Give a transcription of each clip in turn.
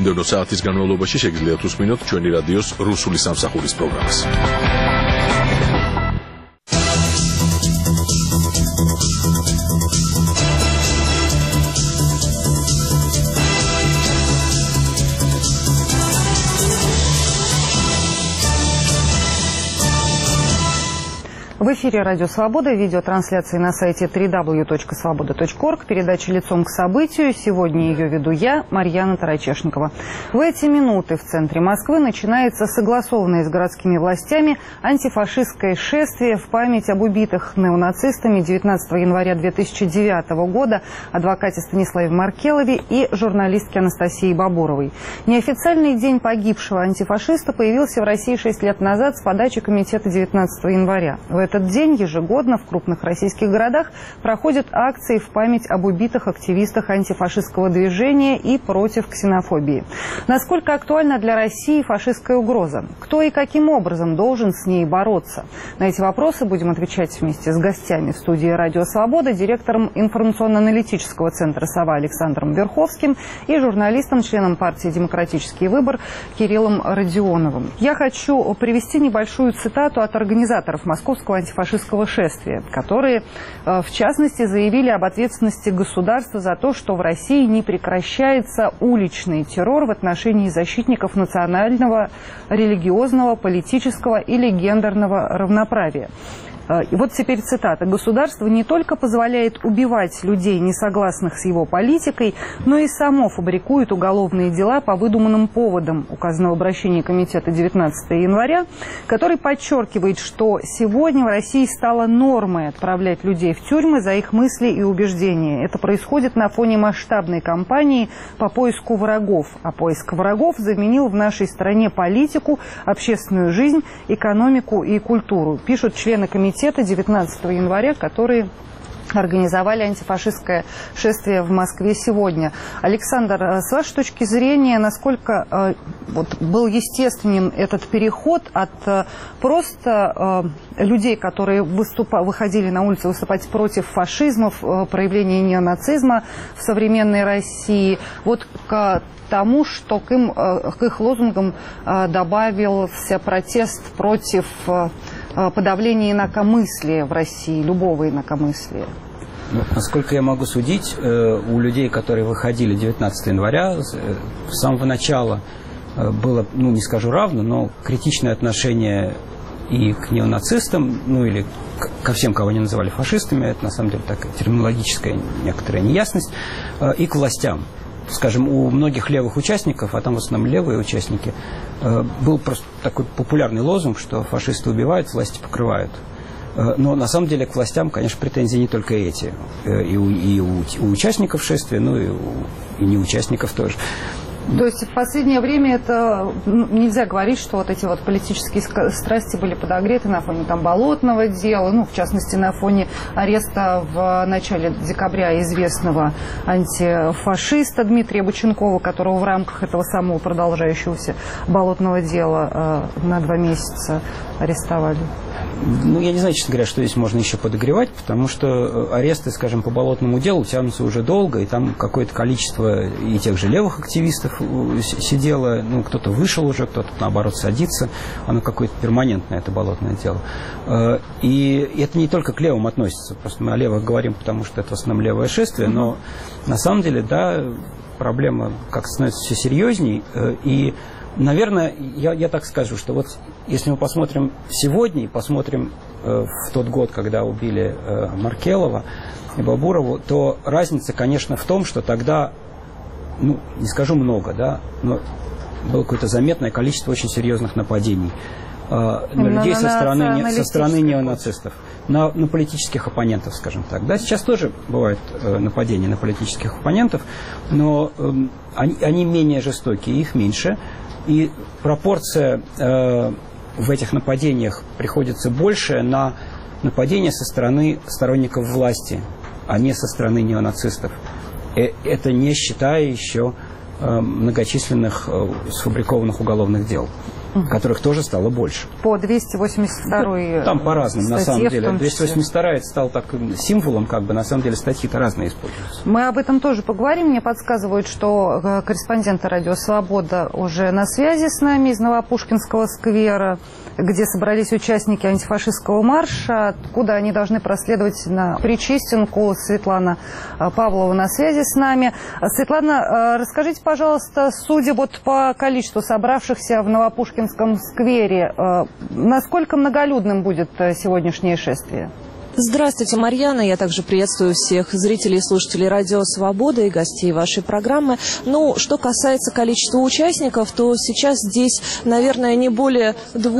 მომდევნო საათის განმავლობაში შეგიძლიათ უსმინოთ ჩვენი რადიოს რუსული სამსახურის პროგრამას. В эфире «Радио Свобода», видеотрансляции на сайте www.svoboda.org, передача «Лицом к событию». Сегодня ее веду я, Марьяна Тарачешникова. В эти минуты в центре Москвы начинается согласованное с городскими властями антифашистское шествие в память об убитых неонацистами 19 января 2009 года адвокате Станиславе Маркелове и журналистке Анастасии Бабуровой. Неофициальный день погибшего антифашиста появился в России 6 лет назад с подачи комитета 19 января. В этот день ежегодно в крупных российских городах проходят акции в память об убитых активистах антифашистского движения и против ксенофобии. Насколько актуальна для России фашистская угроза? Кто и каким образом должен с ней бороться? На эти вопросы будем отвечать вместе с гостями в студии «Радио Свобода», директором информационно-аналитического центра «Сова» Александром Верховским и журналистом, членом партии «Демократический выбор» Кириллом Родионовым. Я хочу привести небольшую цитату от организаторов московского антифашистского шествия, которые, в частности, заявили об ответственности государства за то, что в России не прекращается уличный террор в отношении защитников национального, религиозного, политического или гендерного равноправия. И вот теперь цитата. «Государство не только позволяет убивать людей, не согласных с его политикой, но и само фабрикует уголовные дела по выдуманным поводам», указано в обращении комитета 19 января, который подчеркивает, что сегодня в России стало нормой отправлять людей в тюрьмы за их мысли и убеждения. Это происходит на фоне масштабной кампании по поиску врагов. А поиск врагов заменил в нашей стране политику, общественную жизнь, экономику и культуру, пишут члены комитета 19 января, которые организовали антифашистское шествие в Москве сегодня. Александр, с вашей точки зрения, насколько был естественен этот переход от просто людей, которые выходили на улицу выступать против фашизма, проявления неонацизма в современной России, к тому, что к их лозунгам добавился протест против подавления инакомыслия в России, любого инакомыслия? Насколько я могу судить, у людей, которые выходили 19 января, с самого начала было, не скажу равно, но критичное отношение и к неонацистам, или ко всем, кого они называли фашистами, это на самом деле такая терминологическая некоторая неясность, и к властям. Скажем, у многих левых участников, а там в основном левые участники, был просто такой популярный лозунг, что фашисты убивают, власти покрывают. Но на самом деле к властям, конечно, претензии не только эти. И у участников шествия, и не участников тоже. То есть в последнее время это нельзя говорить, что эти политические страсти были подогреты на фоне Болотного дела, в частности на фоне ареста в начале декабря известного антифашиста Дмитрия Боченкова, которого в рамках этого самого продолжающегося Болотного дела на 2 месяца арестовали. Я не знаю, честно говоря, что здесь можно еще подогревать, потому что аресты, скажем, по Болотному делу тянутся уже долго, и там какое-то количество и тех же левых активистов сидело, кто-то вышел уже, кто-то, наоборот, садится, оно какое-то перманентное, это Болотное дело. И это не только к левым относится, просто мы о левых говорим, потому что это в основном левое шествие, но на самом деле, проблема как-то становится все серьезней, и наверное, я так скажу, что если мы посмотрим сегодня и посмотрим в тот год, когда убили Маркелова и Бабурову, то разница, конечно, в том, что тогда, не скажу много, но было какое-то заметное количество очень серьезных нападений на людей со стороны неонацистов, на политических оппонентов, скажем так. Да, сейчас тоже бывают нападения на политических оппонентов, но они менее жестокие, их меньше. И пропорция в этих нападениях приходится больше на нападения со стороны сторонников власти, а не со стороны неонацистов. Это не считая еще многочисленных сфабрикованных уголовных дел. которых тоже стало больше. По 282-й там по-разному, на самом деле. 282 это стал так символом, на самом деле статьи-то разные используются. Мы об этом тоже поговорим. Мне подсказывают, что корреспонденты «Радио Свобода» уже на связи с нами из Новопушкинского сквера, где собрались участники антифашистского марша, откуда они должны проследовать на Причистенку. Светлана Павлова на связи с нами. Светлана, расскажите, пожалуйста, судя по количеству собравшихся в Новопушкинском сквере, насколько многолюдным будет сегодняшнее шествие? Здравствуйте, Марьяна. Я также приветствую всех зрителей и слушателей «Радио Свобода» и гостей вашей программы. Что касается количества участников, то сейчас здесь, наверное, не более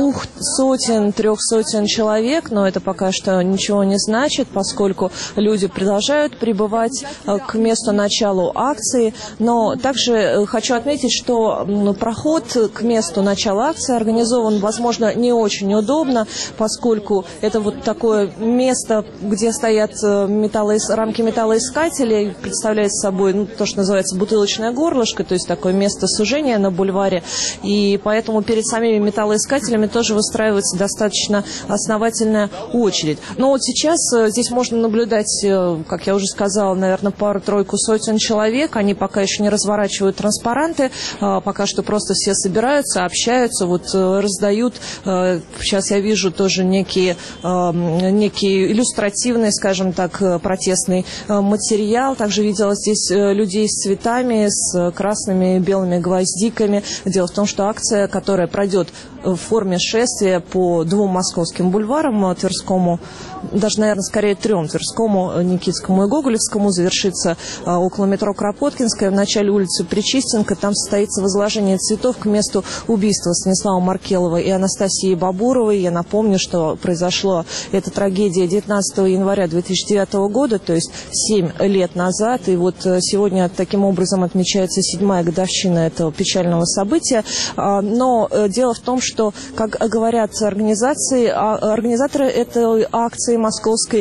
200-300 человек, но это пока что ничего не значит, поскольку люди продолжают прибывать к месту начала акции. Но также хочу отметить, что проход к месту начала акции организован, возможно, не очень удобно, поскольку это такое место, где стоят рамки металлоискателей, представляет собой то, что называется бутылочное горлышко, то есть такое место сужения на бульваре, и поэтому перед самими металлоискателями тоже выстраивается достаточно основательная очередь. Но сейчас здесь можно наблюдать, как я уже сказала, наверное, пару-тройку сотен человек. Они пока еще не разворачивают транспаранты, пока что просто все собираются, общаются, раздают. Сейчас я вижу тоже некие иллюстративный, скажем так, протестный материал. Также видела здесь людей с цветами, с красными и белыми гвоздиками. Дело в том, что акция, которая пройдет в форме шествия по 2 московским бульварам, Тверскому, даже, наверное, скорее 3, Тверскому, Никитскому и Гоголевскому, завершится около метро Кропоткинская, в начале улицы Причистенка. Там состоится возложение цветов к месту убийства Станислава Маркелова и Анастасии Бабуровой. Я напомню, что произошла эта трагедия 19 января 2009 года, то есть 7 лет назад. И сегодня таким образом отмечается 7-я годовщина этого печального события. Но дело в том, что, как говорят организаторы этой акции московской,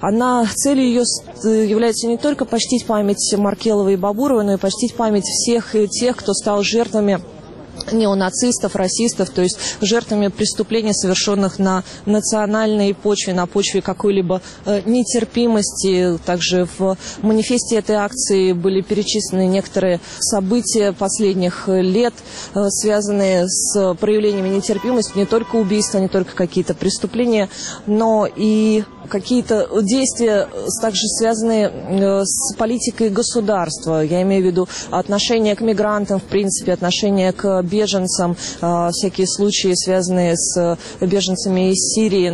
целью ее является не только почтить память Маркеловой и Бабуровой, но и почтить память всех тех, кто стал жертвами неонацистов, расистов, то есть жертвами преступлений, совершенных на национальной почве, на почве какой-либо нетерпимости. Также в манифесте этой акции были перечислены некоторые события последних лет, связанные с проявлениями нетерпимости, не только убийства, не только какие-то преступления, но и какие-то действия, также связанные с политикой государства. Я имею в виду отношение к мигрантам, в принципе, отношение к беженцам, всякие случаи, связанные с беженцами из Сирии.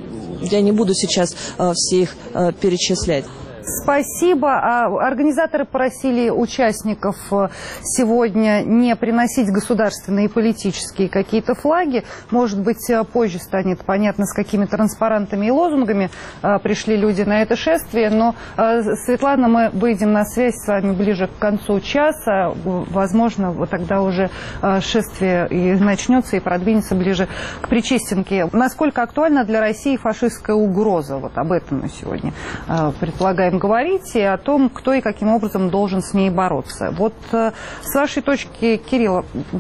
Я не буду сейчас все их перечислять. Спасибо. Организаторы просили участников сегодня не приносить государственные и политические какие-то флаги. Может быть, позже станет понятно, с какими транспарантами и лозунгами пришли люди на это шествие. Но, Светлана, мы выйдем на связь с вами ближе к концу часа. Возможно, тогда уже шествие и начнется и продвинется ближе к Причистенке. Насколько актуальна для России фашистская угроза? Об этом мы сегодня предполагаем говорить, и о том, кто и каким образом должен с ней бороться. С вашей точки, Кирилл,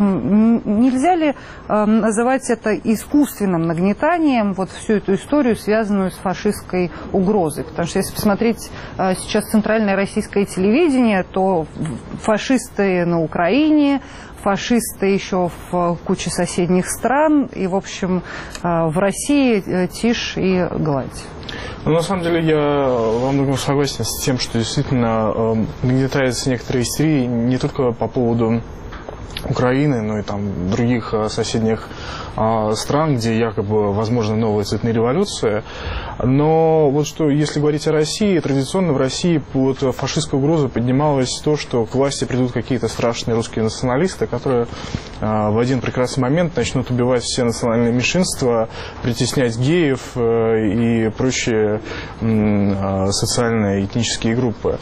нельзя ли называть это искусственным нагнетанием, всю эту историю, связанную с фашистской угрозой? Потому что если посмотреть сейчас центральное российское телевидение, то фашисты на Украине, фашисты еще в куче соседних стран, и, в общем, в России тишь и гладь. На самом деле я во многом согласен с тем, что действительно нагнетается некоторая истерия не только по поводу Украины, но и других соседних стран, где якобы возможна новая цветная революция. Но если говорить о России, традиционно в России под фашистской угрозой поднималось то, что к власти придут какие-то страшные русские националисты, которые в один прекрасный момент начнут убивать все национальные меньшинства, притеснять геев и прочие социальные и этнические группы.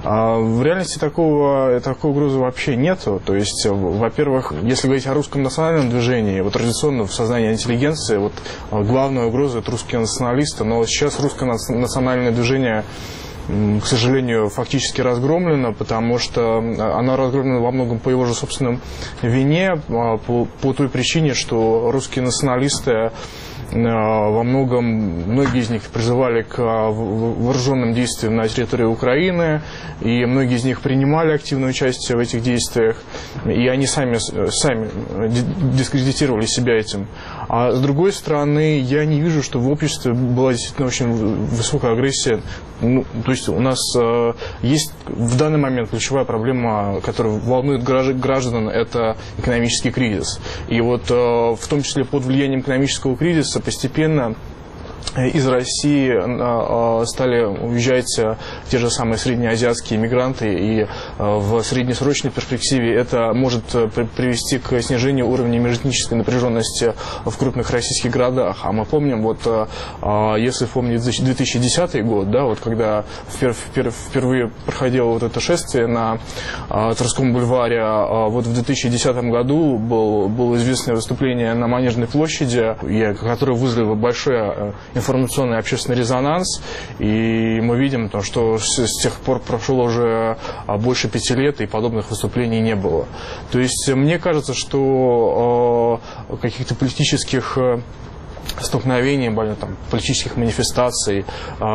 В реальности такой угрозы вообще нету. То есть, во-первых, если говорить о русском национальном движении, традиционно в сознании интеллигенции главная угроза — это русские националисты, но сейчас русское национальное движение к сожалению, фактически разгромлена, потому что она разгромлена во многом по его же собственной вине, по той причине, что русские националисты во многом, многие из них призывали к вооруженным действиям на территории Украины, и многие из них принимали активное участие в этих действиях, и они сами дискредитировали себя этим. А с другой стороны, я не вижу, что в обществе была действительно очень высокая агрессия. Ну, то есть у нас есть в данный момент ключевая проблема, которая волнует граждан, это экономический кризис. И вот в том числе под влиянием экономического кризиса постепенно из России стали уезжать те же самые среднеазиатские мигранты, и в среднесрочной перспективе это может привести к снижению уровня межэтнической напряженности в крупных российских городах. А мы помним, вот если вспомнить 2010 год, да, вот когда впервые проходило вот это шествие на Тверском бульваре, вот в 2010 году было известное выступление на Манежной площади, которое вызвало большое информационный общественный резонанс, и мы видим, что с тех пор прошло уже больше 5 лет, и подобных выступлений не было. То есть мне кажется, что каких-то политических столкновений, там, политических манифестаций,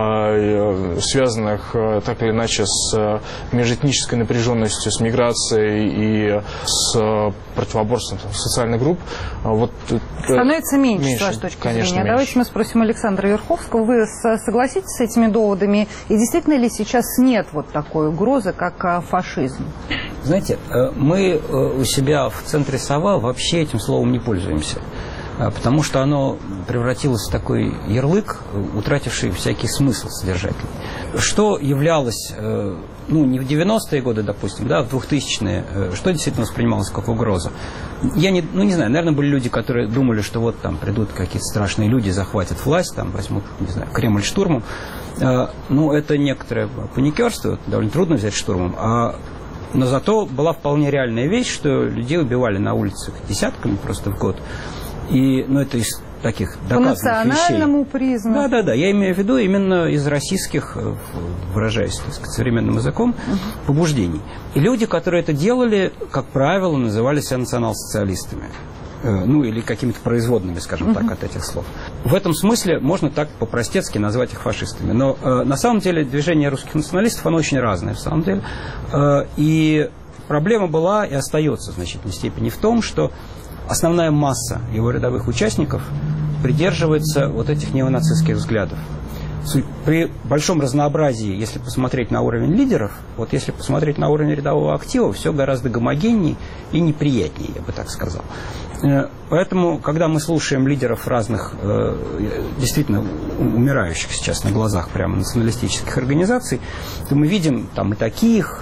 связанных так или иначе с межэтнической напряженностью, с миграцией и с противоборством социальных групп, вот, становится меньше, с вашей точки зрения. Меньше. Давайте мы спросим Александра Верховского. Вы согласитесь с этими доводами? И действительно ли сейчас нет вот такой угрозы, как фашизм? Знаете, мы у себя в центре «Сова» вообще этим словом не пользуемся. Потому что оно превратилось в такой ярлык, утративший всякий смысл содержательный. Что являлось, не в 90-е годы, допустим, да, в 2000-е, что действительно воспринималось как угроза? Я не знаю, наверное, были люди, которые думали, что вот там придут какие-то страшные люди, захватят власть, там возьмут, не знаю, Кремль штурмом. Это некоторое паникерство, довольно трудно взять штурмом, но зато была вполне реальная вещь, что людей убивали на улицах десятками просто в год. И, это из таких доказанных вещей. По национальному признаку. Да. Я имею в виду именно из российских, выражаясь, так сказать, современным языком, побуждений. И люди, которые это делали, как правило, называли себя национал-социалистами. Или какими-то производными, скажем так, от этих слов. В этом смысле можно так по-простецки назвать их фашистами. Но на самом деле движение русских националистов, оно очень разное, в самом деле. И проблема была и остается в значительной степени в том, что основная масса его рядовых участников придерживается вот этих неонацистских взглядов. При большом разнообразии, если посмотреть на уровень лидеров, если посмотреть на уровень рядового актива, все гораздо гомогенней и неприятнее, я бы так сказал. Поэтому, когда мы слушаем лидеров разных, действительно умирающих сейчас на глазах прямо националистических организаций, то мы видим там и таких.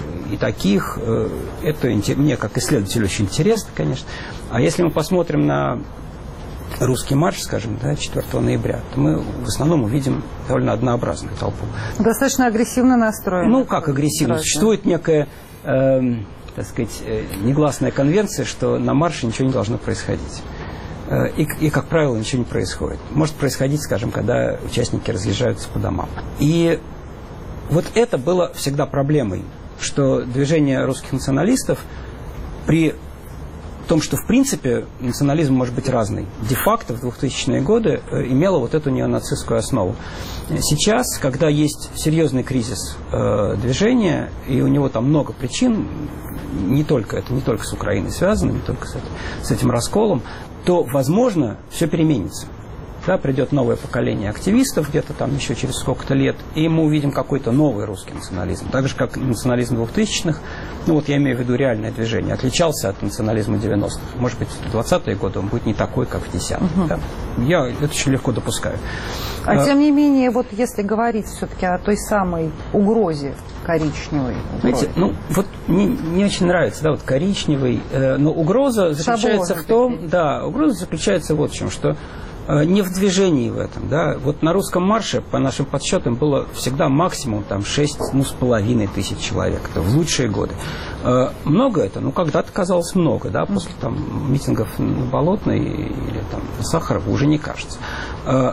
Это мне, как исследователю, очень интересно, конечно. А если мы посмотрим на русский марш, скажем, 4 ноября, то мы в основном увидим довольно однообразную толпу. Достаточно агрессивно настроена. Как агрессивно? Существует некая, так сказать, негласная конвенция, что на марше ничего не должно происходить. И, как правило, ничего не происходит. Может происходить, скажем, когда участники разъезжаются по домам. И вот это было всегда проблемой, что движение русских националистов при том, что, в принципе, национализм может быть разный, де-факто в 2000-е годы имело вот эту неонацистскую основу. Сейчас, когда есть серьезный кризис движения, и у него там много причин, не только с Украиной связано, не только с этим расколом, то, возможно, все переменится. Придет новое поколение активистов где-то там еще через сколько-то лет, и мы увидим какой-то новый русский национализм. Так же, как национализм 2000-х, я имею в виду реальное движение, отличался от национализма 90-х. Может быть, в 20-е годы он будет не такой, как в 10-х. Я это очень легко допускаю. Тем не менее, если говорить все-таки о той самой угрозе коричневой. Знаете, мне не очень нравится, коричневый, но угроза заключается в том, угроза заключается вот в чем, что не в движении в этом, на русском марше, по нашим подсчетам, было всегда максимум 6,5 тысяч человек, это в лучшие годы. Много это? Когда-то казалось много, после митингов на Болотной или на Сахарова уже не кажется.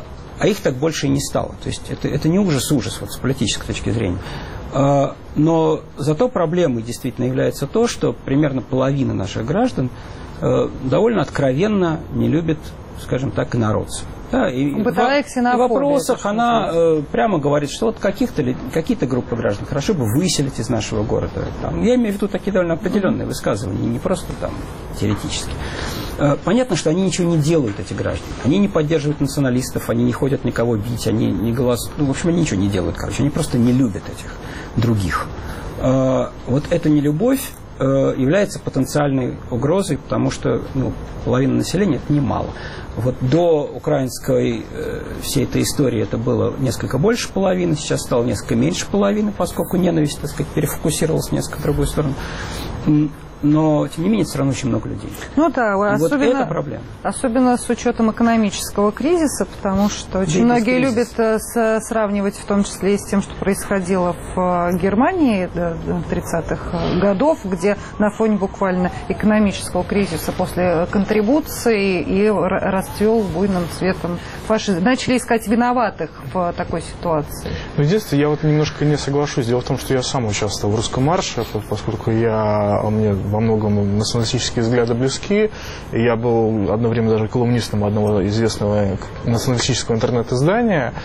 А их так больше и не стало. То есть это не ужас-ужас вот, с политической точки зрения. Но зато проблемой действительно является то, что примерно половина наших граждан довольно откровенно не любит, скажем так, инородцев. Да, и в вопросах она прямо говорит, что вот какие-то группы граждан хорошо бы выселить из нашего города. Там, я имею в виду такие довольно определенные высказывания, не просто там теоретически. Понятно, что они ничего не делают, эти граждане. Они не поддерживают националистов, они не ходят никого бить, они не голосуют. Ну, в общем, они ничего не делают, короче. Они просто не любят этих других. Вот эта нелюбовь является потенциальной угрозой, потому что половина населения – это немало. Вот до украинской всей этой истории это было несколько больше половины, сейчас стало несколько меньше половины, поскольку ненависть, так сказать, перефокусировалась в несколько в другую сторону. Но, тем не менее, все равно очень много людей. Ну да, вот это проблема. Особенно с учетом экономического кризиса, потому что очень многие любят сравнивать, в том числе и с тем, что происходило в Германии до 30-х годов, где на фоне буквально экономического кризиса после контрибуции и расцвел буйным цветом фашизм. Начали искать виноватых в такой ситуации. Ну, единственное, я вот немножко не соглашусь. Дело в том, что я сам участвовал в русском марше, поскольку мне во многом националистические взгляды близки. Я был одно время даже колумнистом одного известного националистического интернет-издания.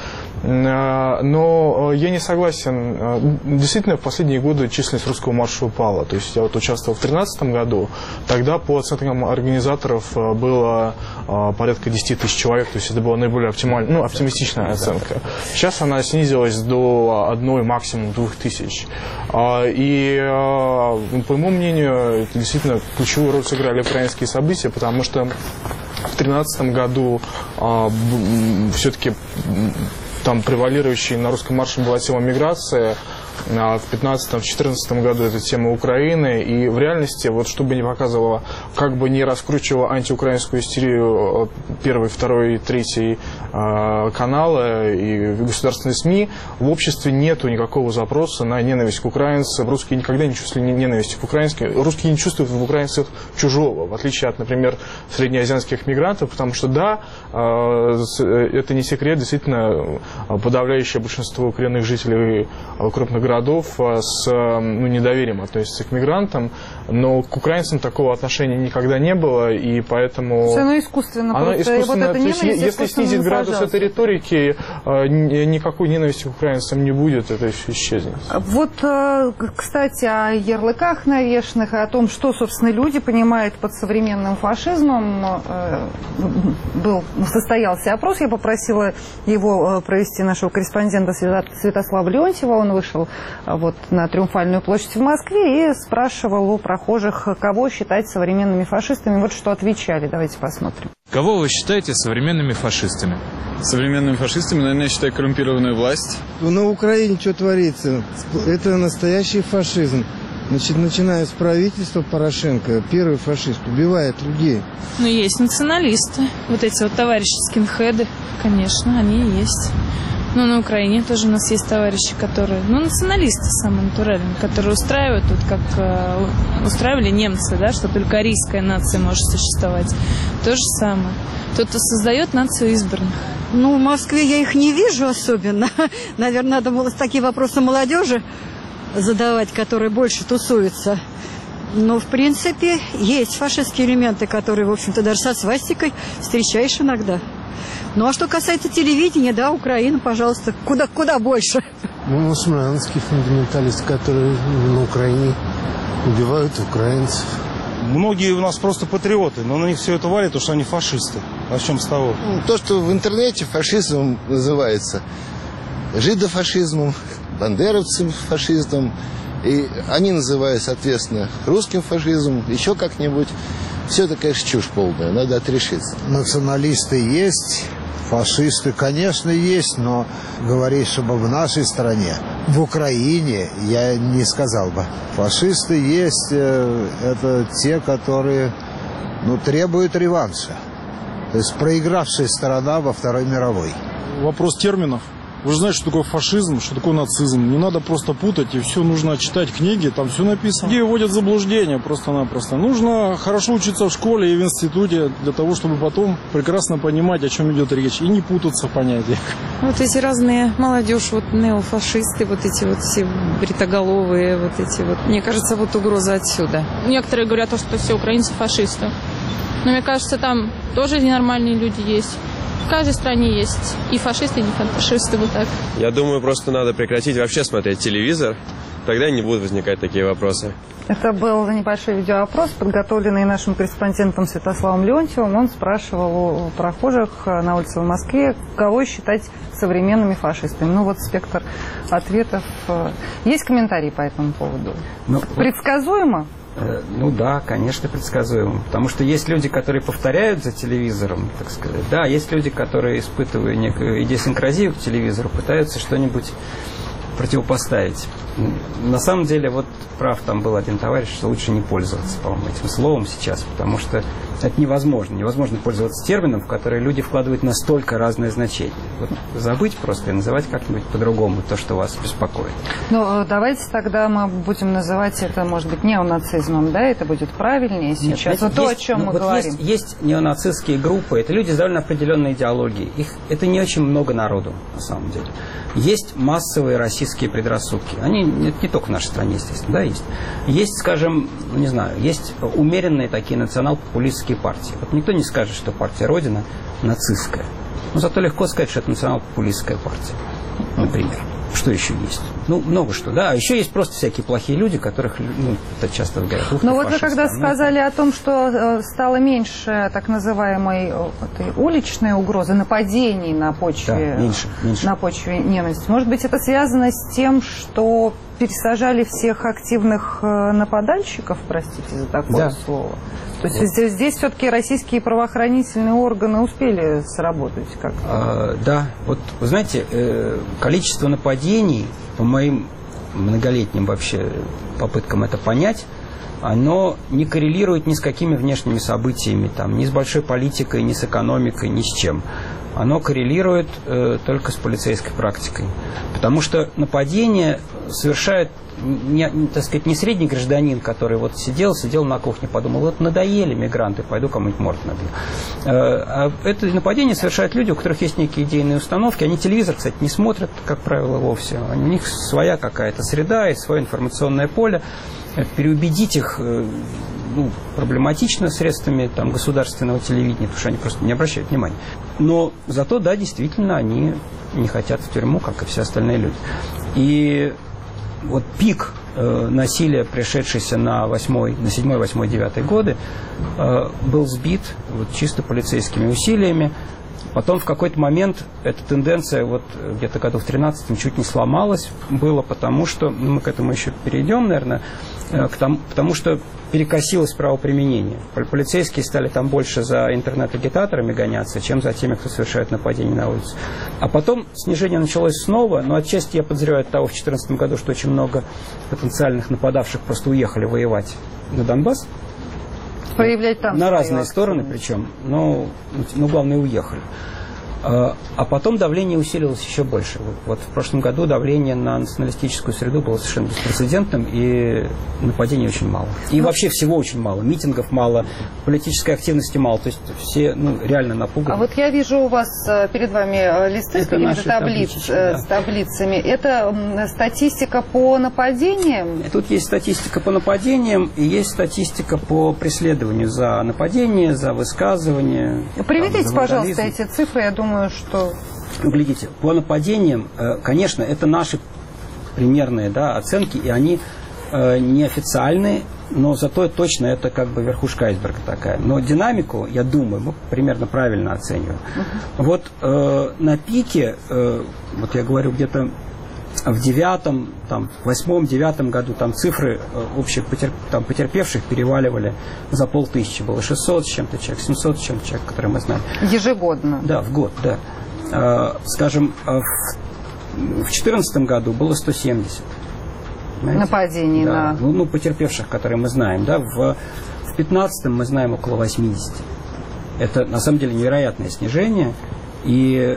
Но я не согласен. Действительно, в последние годы численность русского марша упала. То есть я вот участвовал в 2013 году. Тогда, по оценкам организаторов, было порядка 10 тысяч человек. То есть это была наиболее оптимистичная оценка. Сейчас она снизилась до 1, максимум 2 тысяч. И, по моему мнению, это действительно ключевую роль сыграли украинские события, потому что в 2013 году все-таки там превалирующей на русском марше была тема миграции, а в 2015-2014 году это тема Украины. И в реальности, вот что бы ни показывало, как бы ни раскручивало антиукраинскую истерию первый, второй, третий каналы и государственные СМИ, в обществе нету никакого запроса на ненависть к украинцам. Русские никогда не чувствовали ненависти к украинским. Русские не чувствуют в украинцах чужого, в отличие от, например, среднеазиатских мигрантов, потому что, да, это не секрет, действительно, подавляющее большинство коренных жителей крупных городов с недоверием относятся к мигрантам, но к украинцам такого отношения никогда не было, и поэтому... Оно искусственно. Если снизить градус этой риторики, никакой ненависти к украинцам не будет, это все исчезнет. Вот, кстати, о ярлыках навешанных, о том, что, собственно, люди понимают под современным фашизмом, состоялся опрос, я попросила его провести нашего корреспондента Святослава Леонтьева, он вышел на Триумфальную площадь в Москве и спрашивал у прохожих, кого считать современными фашистами. Вот что отвечали. Давайте посмотрим. Кого вы считаете современными фашистами? Современными фашистами, наверное, я считаю коррумпированную власть. На Украине что творится? Это настоящий фашизм. Начиная с правительства Порошенко, первый фашист убивает людей. Ну, есть националисты. Вот эти вот товарищи скинхеды, конечно, они и есть. Ну, на Украине тоже у нас есть товарищи, которые... националисты самые натуральные, которые устраивают, тут как устраивали немцы, да, что только арийская нация может существовать. То же самое. Тот, кто создает нацию избранных. В Москве я их не вижу особенно. Наверное, надо было такие вопросы молодежи задавать, которые больше тусуются. Но, в принципе, есть фашистские элементы, которые, в общем-то, даже со свастикой встречаешь иногда. Ну, а что касается телевидения, да, Украина, пожалуйста, куда больше. Мусульманские фундаменталисты, которые на Украине убивают украинцев. Многие у нас просто патриоты, но на них все это валит, потому что они фашисты. А в чем с того? То, что в интернете фашизмом называется, жидофашизмом, бандеровцем фашизмом, и они называют, соответственно, русским фашизмом, еще как-нибудь. Все это, конечно, чушь полная, надо отрешиться. Националисты есть, фашисты, конечно, есть, но говорить, чтобы в нашей стране, в Украине, я не сказал бы. Фашисты есть, это те, которые требуют реванша. То есть проигравшая сторона во Второй мировой. Вопрос терминов. Вы же знаете, что такое фашизм, что такое нацизм. Не надо просто путать, и все нужно читать книги, там все написано. Людей вводят в заблуждение просто-напросто. Нужно хорошо учиться в школе и в институте, для того, чтобы потом прекрасно понимать, о чем идет речь, и не путаться в понятиях. Вот эти разные молодежь, вот неофашисты, вот эти вот все бритоголовые, вот эти вот. Мне кажется, вот угроза отсюда. Некоторые говорят, что все украинцы фашисты. Но мне кажется, там тоже ненормальные люди есть. В каждой стране есть и фашисты, и не фашисты, вот так. Я думаю, просто надо прекратить вообще смотреть телевизор, тогда не будут возникать такие вопросы. Это был небольшой видеоопрос, подготовленный нашим корреспондентом Святославом Леонтьевым. Он спрашивал у прохожих на улице в Москве, кого считать современными фашистами. Ну вот спектр ответов. Есть комментарии по этому поводу? Предсказуемо? Ну да, конечно, предсказуемо. Потому что есть люди, которые повторяют за телевизором, так сказать. Да, есть люди, которые, испытывая некую идиосинкразию к телевизору, пытаются что-нибудь противопоставить. На самом деле, вот прав там был один товарищ, что лучше не пользоваться, по-моему, этим словом сейчас, потому что это невозможно. Невозможно пользоваться термином, в который люди вкладывают настолько разные значения. Вот забыть просто и называть как-нибудь по-другому то, что вас беспокоит. Ну, давайте тогда мы будем называть это, может быть, неонацизмом, да? Это будет правильнее сейчас. Нет, то, о чем мы говорим. Есть неонацистские группы, это люди с довольно определенной идеологией. Это не очень много народу, на самом деле. Есть массовые российские предрассудки. Они не только в нашей стране, естественно, да, есть. Есть, скажем, не знаю, есть умеренные такие национал-популистские партии. Вот никто не скажет, что партия Родина нацистская. Но зато легко сказать, что это национал-популистская партия, например. Что еще есть? Ну, много что, да. А еще есть просто всякие плохие люди, которых, ну, это часто говорят. Но вот вы когда сказали о том, что стало меньше так называемой этой уличной угрозы, нападений на почве, да, меньше. На почве ненависти, может быть, это связано с тем, что пересажали всех активных нападальщиков, простите за такое слово? То есть здесь все-таки российские правоохранительные органы успели сработать как-то? Да, вот вы знаете, количество нападений, по моим многолетним вообще попыткам это понять, оно не коррелирует ни с какими внешними событиями, там, ни с большой политикой, ни с экономикой, ни с чем. Оно коррелирует только с полицейской практикой. Потому что нападение совершает, так сказать, не средний гражданин, который вот сидел на кухне, подумал, вот надоели мигранты, пойду кому-нибудь морду набью. А это нападение совершают люди, у которых есть некие идейные установки. Они телевизор, кстати, не смотрят, как правило, вовсе. У них своя какая-то среда и свое информационное поле. Переубедить их проблематично средствами там, государственного телевидения, потому что они просто не обращают внимания. Но зато, да, действительно, они не хотят в тюрьму, как и все остальные люди. И вот пик насилия, пришедшийся на 7, 8, 9 годы, был сбит вот, чисто полицейскими усилиями. Потом в какой-то момент эта тенденция вот где-то году в 13-м чуть не сломалась. Было потому, что, мы к этому еще перейдем, наверное, потому что перекосилось правоприменение. Полицейские стали там больше за интернет-агитаторами гоняться, чем за теми, кто совершает нападение на улице. А потом снижение началось снова, но отчасти я подозреваю от того в 2014 году, что очень много потенциальных нападавших просто уехали воевать на Донбасс. Проявлять там на разные стороны причем, но главное уехали. А потом давление усилилось еще больше. Вот в прошлом году давление на националистическую среду было совершенно беспрецедентным, и нападений очень мало. И вообще всего очень мало. Митингов мало, политической активности мало. То есть все реально напуганы. А вот я вижу у вас перед вами листы с какими-то с таблицами. Это статистика по нападениям? Тут есть статистика по нападениям, и есть статистика по преследованию за нападение, за высказывание. Приведите, пожалуйста, эти цифры, я думаю, что... Глядите, по нападениям, конечно, это наши примерные оценки, и они неофициальные, но зато точно это как бы верхушка айсберга такая. Но динамику, я думаю, мы примерно правильно оцениваем. Вот на пике, вот я говорю, где-то в 9-м, там, в 8-9 году там цифры общих потерпевших переваливали за 500. Было 600 с чем-то человек, 700 с чем-то человек, которые мы знаем. Ежегодно? Да, в год, да. Скажем, в 2014 году было 170. Понимаете? Нападений да. на... потерпевших, которые мы знаем, да. В 2015 мы знаем около 80. Это, на самом деле, невероятное снижение. И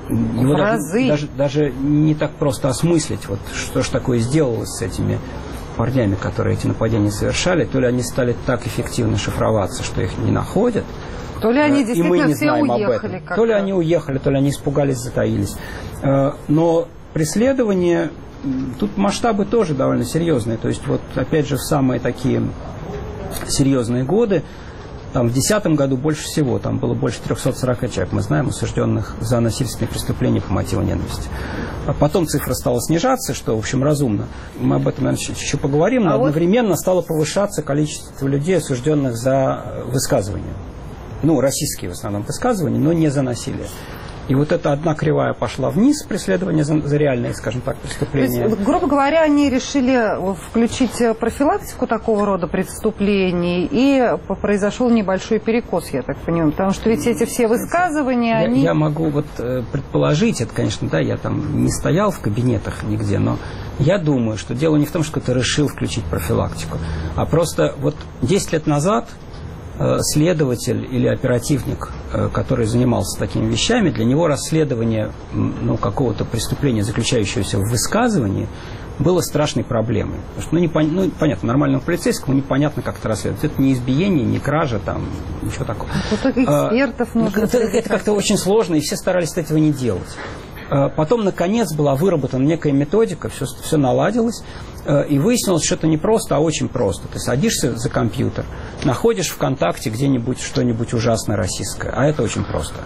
его даже не так просто осмыслить, вот что же такое сделалось с этими парнями, которые эти нападения совершали. То ли они стали так эффективно шифроваться, что их не находят, то ли они и мы действительно не все знаем уехали. об этом. То ли они уехали, то ли они испугались, затаились. Но преследование, тут масштабы тоже довольно серьезные. То есть вот опять же в самые такие серьезные годы, там в 2010 году больше всего, там было больше 340 человек, мы знаем, осужденных за насильственные преступления по мотиву ненависти. А потом цифра стала снижаться, что, в общем, разумно. Мы об этом, наверное, еще поговорим, но одновременно стало повышаться количество людей, осужденных за высказывания. Ну, российские в основном высказывания, но не за насилие. И вот эта одна кривая пошла вниз, преследование за реальные, скажем так, преступления. То есть, грубо говоря, они решили включить профилактику такого рода преступлений, и произошел небольшой перекос, я так понимаю. Потому что ведь эти все высказывания, они... Я могу вот предположить, это, конечно, да, я там не стоял в кабинетах нигде, но я думаю, что дело не в том, что кто-то решил включить профилактику, а просто вот 10 лет назад следователь или оперативник, который занимался такими вещами, для него расследование какого-то преступления, заключающегося в высказывании, было страшной проблемой. Потому что, понятно, нормальному полицейскому непонятно, как это расследовать. Это не избиение, не кража, там, ничего такого. Экспертов нужно. Это как-то очень сложно, и все старались этого не делать. Потом, наконец, была выработана некая методика, все наладилось, и выяснилось, что это не просто, а очень просто. Ты садишься за компьютер, находишь ВКонтакте где-нибудь что-нибудь ужасное российское, а это очень просто.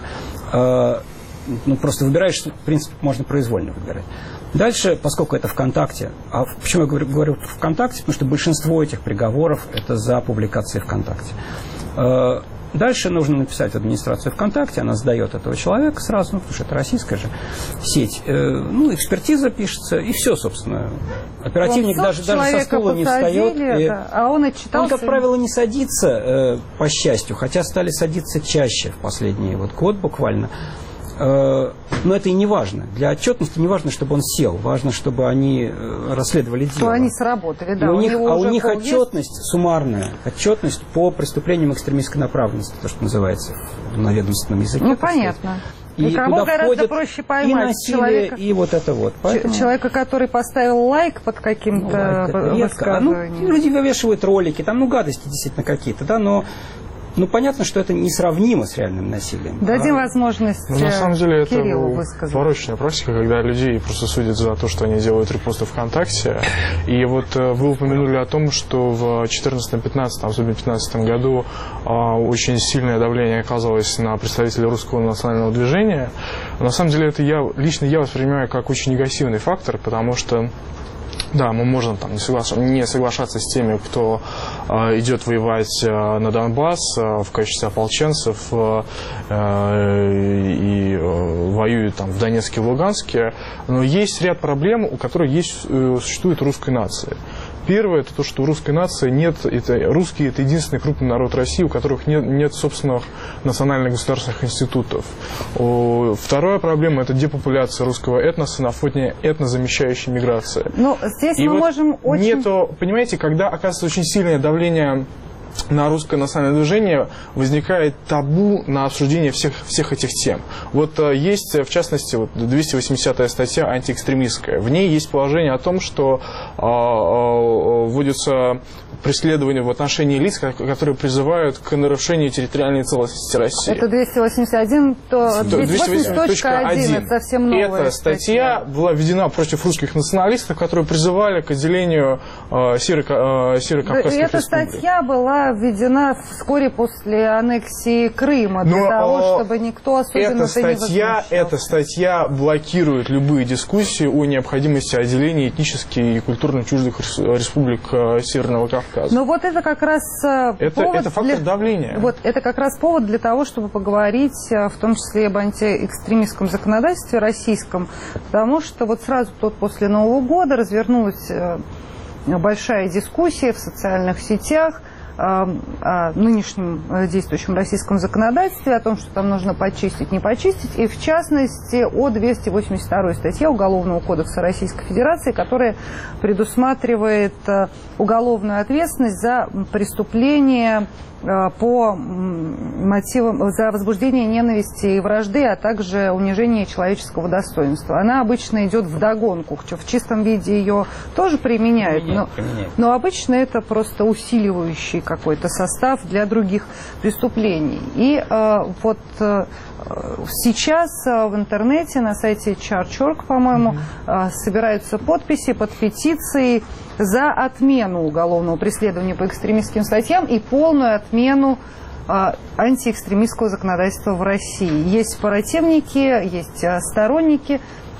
Просто выбираешь, в принципе, можно произвольно выбирать. Дальше, поскольку это ВКонтакте, а почему я говорю ВКонтакте? Потому что большинство этих приговоров это за публикации ВКонтакте. Дальше нужно написать в администрацию ВКонтакте, она сдает этого человека сразу, потому что это российская же сеть. Экспертиза пишется, и все, собственно. Оперативник даже со стула не встает. А он отчитался. Он, как правило, не садится, по счастью, хотя стали садиться чаще в последний год буквально. Но это и не важно. Для отчетности не важно, чтобы он сел. Важно, чтобы они расследовали дело. Что они сработали, да. У них отчетность суммарная. Отчетность по преступлениям экстремистской направленности, то, что называется на ведомственном языке. Ну, понятно. И кого гораздо проще поймать? И насилие, человека, и вот это вот. Поэтому... Человека, который поставил лайк под каким-то высказыванием. Люди вывешивают ролики, там, гадости действительно какие-то, да, но... понятно, что это несравнимо с реальным насилием. Дадим возможность на самом деле Кириллу это порочная практика, когда людей просто судят за то, что они делают репосты ВКонтакте. И вот вы упомянули о том, что в 2014-2015, особенно в 2015 году, очень сильное давление оказалось на представителей русского национального движения. На самом деле это лично я воспринимаю как очень негативный фактор, потому что да, мы можем там не соглашаться с теми, кто идет воевать на Донбасс в качестве ополченцев и воюет там в Донецке и Луганске, но есть ряд проблем, у которых существует русская нация. Первое, это то, что у русской нации нет, русские это единственный крупный народ России, у которых нет собственных национальных государственных институтов. Вторая проблема – это депопуляция русского этноса на фоне этнозамещающей миграции. Но здесь мы можем очень... Понимаете, когда оказывается очень сильное давление на русское национальное движение, возникает табу на обсуждение всех этих тем. Вот есть, в частности, 280-я статья антиэкстремистская. В ней есть положение о том, что вводится преследование в отношении лиц, которые призывают к нарушению территориальной целостности России. Это 281, то 280.1, это совсем новая Эта статья была введена против русских националистов, которые призывали к отделению Северо-Кавказских республик. Эта статья была введена вскоре после аннексии Крыма, для того, чтобы никто особенно не возмущался. Эта статья блокирует любые дискуссии о необходимости отделения этнически и культурно чуждых республик Северного Кавказа. Но вот это как раз это фактор давления. Вот это как раз повод для того, чтобы поговорить, в том числе об антиэкстремистском законодательстве российском, потому что вот сразу после Нового года развернулась большая дискуссия в социальных сетях о нынешнем действующем российском законодательстве, о том, что там нужно почистить, не почистить, и в частности о 282 статье Уголовного кодекса Российской Федерации, которая предусматривает уголовную ответственность за преступление по мотивам, за возбуждение ненависти и вражды, а также унижение человеческого достоинства. Она обычно идет вдогонку. В чистом виде ее тоже применяют, но обычно это просто усиливающий какой-то состав для других преступлений. И вот сейчас в интернете на сайте Charge.org, по-моему, собираются подписи под петицией за отмену уголовного преследования по экстремистским статьям и полную отмену антиэкстремистского законодательства в России. Есть противники, есть сторонники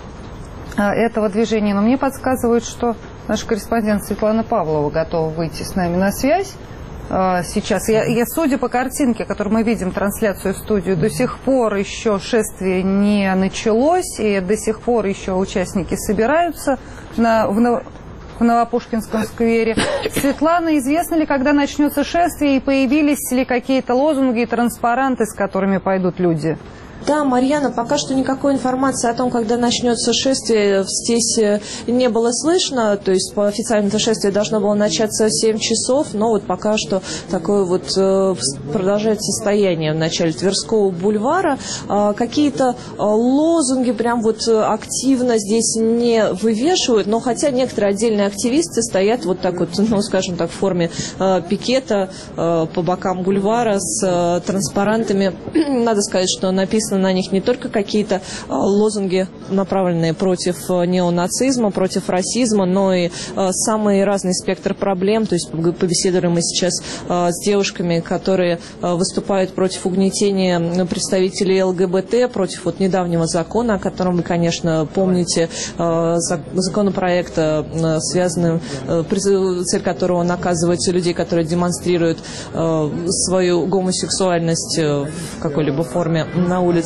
этого движения, но мне подсказывают, что наш корреспондент Светлана Павлова готова выйти с нами на связь. Сейчас. Я, судя по картинке, которую мы видим, трансляцию в студию, до сих пор еще шествие не началось, и до сих пор еще участники собираются в Новопушкинском сквере. Светлана, известно ли, когда начнется шествие, и появились ли какие-то лозунги и транспаранты, с которыми пойдут люди? Да, Марьяна, пока что никакой информации о том, когда начнется шествие, здесь не было слышно. То есть по официальному шествие должно было начаться в 7 часов, но вот пока что такое вот продолжается состояние в начале Тверского бульвара. Какие-то лозунги прям вот активно здесь не вывешивают, но хотя некоторые отдельные активисты стоят вот так вот, ну, скажем так, в форме пикета по бокам бульвара с транспарантами. Надо сказать, что написано на них не только какие-то лозунги, направленные против неонацизма, против расизма, но и самый разный спектр проблем. То есть побеседуем мы сейчас с девушками, которые выступают против угнетения представителей ЛГБТ, против вот недавнего закона, о котором вы, конечно, помните, законопроекта, связанный, цель которого наказывать людей, которые демонстрируют свою гомосексуальность в какой-либо форме на улице.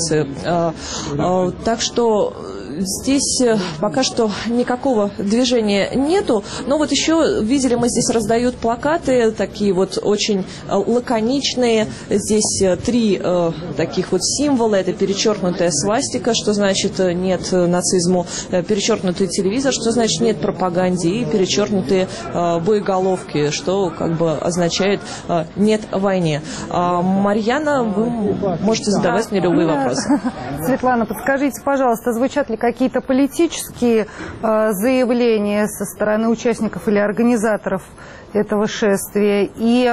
Так что здесь пока что никакого движения нету, но вот еще видели, мы здесь раздают плакаты, такие вот очень лаконичные. Здесь 3 таких вот символа. Это перечеркнутая свастика, что значит нет нацизму, перечеркнутый телевизор, что значит нет пропаганде, и перечеркнутые боеголовки, что как бы означает нет войне. Марьяна, вы можете задавать мне любые вопросы. Светлана, подскажите, пожалуйста, звучат ли какие-то политические заявления со стороны участников или организаторов этого шествия? И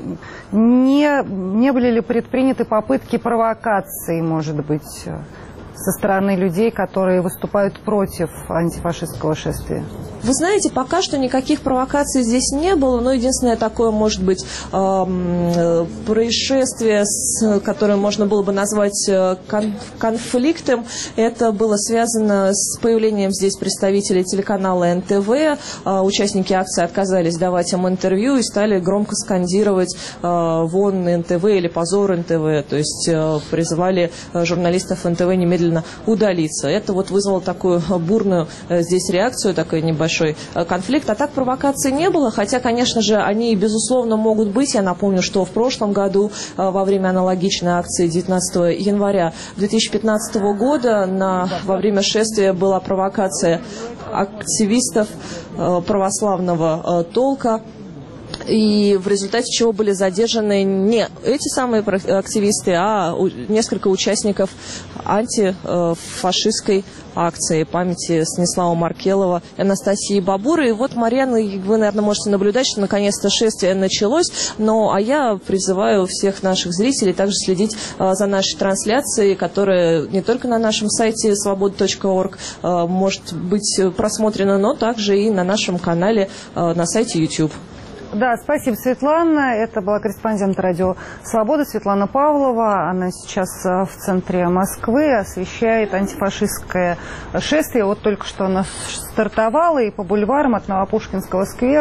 не были ли предприняты попытки провокации, может быть, со стороны людей, которые выступают против антифашистского шествия? Вы знаете, пока что никаких провокаций здесь не было, но единственное такое, может быть, происшествие, которое можно было бы назвать конфликтом, это было связано с появлением здесь представителей телеканала НТВ. Участники акции отказались давать им интервью и стали громко скандировать «Вон НТВ» или «Позор НТВ», то есть призывали журналистов НТВ немедленно удалиться. Это вот вызвало такую бурную здесь реакцию, такой небольшой конфликт. А так провокаций не было, хотя, конечно же, они, безусловно, могут быть. Я напомню, что в прошлом году, во время аналогичной акции 19 января 2015 года, во время шествия была провокация активистов православного толка, и в результате чего были задержаны не эти самые активисты, а несколько участников антифашистской акции памяти Станислава Маркелова и Анастасии Бабуры. И вот, Марьяна, вы, наверное, можете наблюдать, что наконец-то шествие началось. А я призываю всех наших зрителей также следить за нашей трансляцией, которая не только на нашем сайте свобода.орг может быть просмотрена, но также и на нашем канале на сайте YouTube. Да, спасибо, Светлана. Это была корреспондент радио «Свобода» Светлана Павлова. Она сейчас в центре Москвы освещает антифашистское шествие. Вот только что она стартовала, и по бульварам от Новопушкинского сквера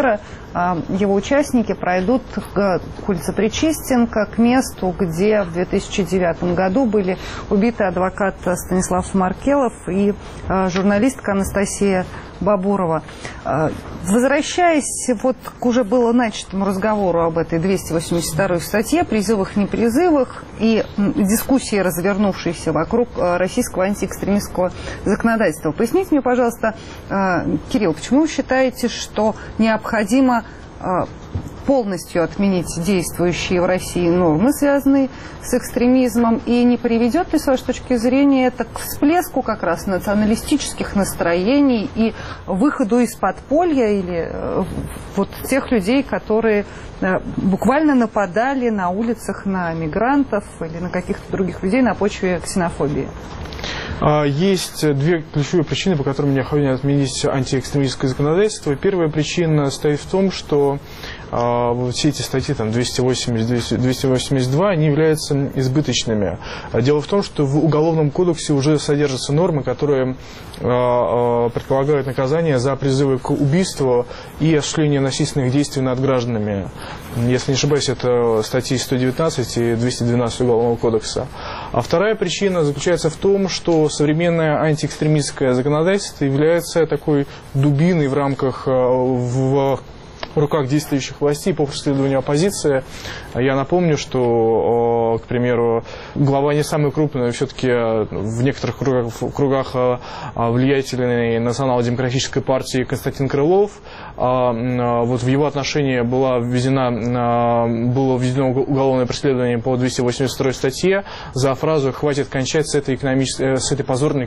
его участники пройдут к улице Причистенко, к месту, где в 2009 году были убиты адвокат Станислав Маркелов и журналистка Анастасия Бабурова. Возвращаясь вот к уже было начатому разговору об этой 282-й статье, призывах, непризывах и дискуссии, развернувшейся вокруг российского антиэкстремистского законодательства. Поясните мне, пожалуйста, Кирилл, почему вы считаете, что необходимо полностью отменить действующие в России нормы, связанные с экстремизмом, и не приведет ли, с вашей точки зрения, это к всплеску как раз националистических настроений и выходу из подполья или вот тех людей, которые буквально нападали на улицах на мигрантов или на каких-то других людей на почве ксенофобии? Есть две ключевые причины, по которым необходимо отменить антиэкстремистское законодательство. Первая причина стоит в том, что все эти статьи, там, 280, 282, они являются избыточными. Дело в том, что в Уголовном кодексе уже содержатся нормы, которые предполагают наказание за призывы к убийству и осуществление насильственных действий над гражданами. Если не ошибаюсь, это статьи 119 и 212 Уголовного кодекса. А вторая причина заключается в том, что современное антиэкстремистское законодательство является такой дубиной в рамках в руках действующих властей по преследованию оппозиции. Я напомню, что, к примеру, глава не самый крупный, но все-таки в некоторых кругах влиятельной национал-демократической партии Константин Крылов, вот в его отношении было введено уголовное преследование по 282 статье за фразу «хватит кончать с этой позорной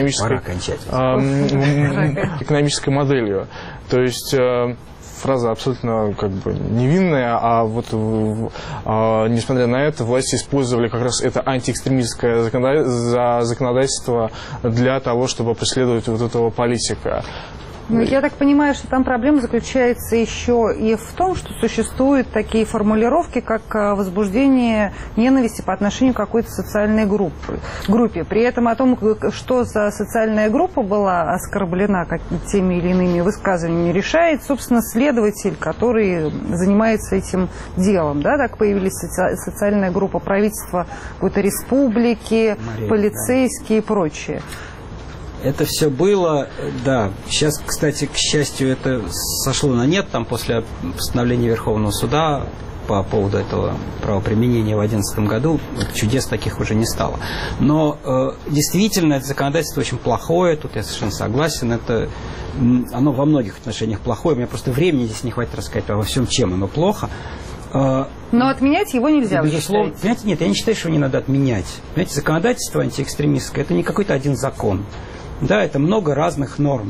экономической моделью». То есть фраза абсолютно как бы невинная, а вот несмотря на это власти использовали как раз это антиэкстремистское законодательство для того, чтобы преследовать вот этого политика. Ну, я так понимаю, что там проблема заключается еще и в том, что существуют такие формулировки, как возбуждение ненависти по отношению к какой-то социальной группе. При этом о том, что за социальная группа была оскорблена теми или иными высказываниями, решает, собственно, следователь, который занимается этим делом. Да? Так появились социальная группа правительства какой-то республики, полицейские и прочее. Это все было, да. Сейчас, кстати, к счастью, это сошло на нет. Там после постановления Верховного суда по поводу этого правоприменения в 2011 году чудес таких уже не стало. Но действительно, это законодательство очень плохое. Тут я совершенно согласен. Оно во многих отношениях плохое. У меня просто времени здесь не хватит рассказать обо всем, чем оно плохо. Но отменять его нельзя, безусловно. Понимаете, нет, я не считаю, что его не надо отменять. Понимаете, законодательство антиэкстремистское – это не какой-то один закон. Да, это много разных норм.